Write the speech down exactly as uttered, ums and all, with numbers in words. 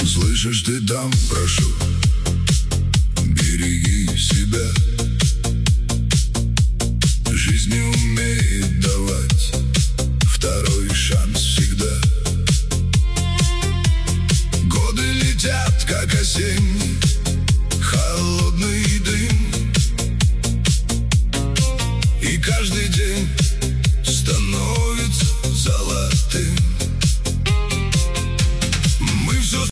Слышишь ты там, прошу, береги себя. Жизнь не умеет давать второй шанс всегда. Годы летят, как осенний холодный дым, и каждый день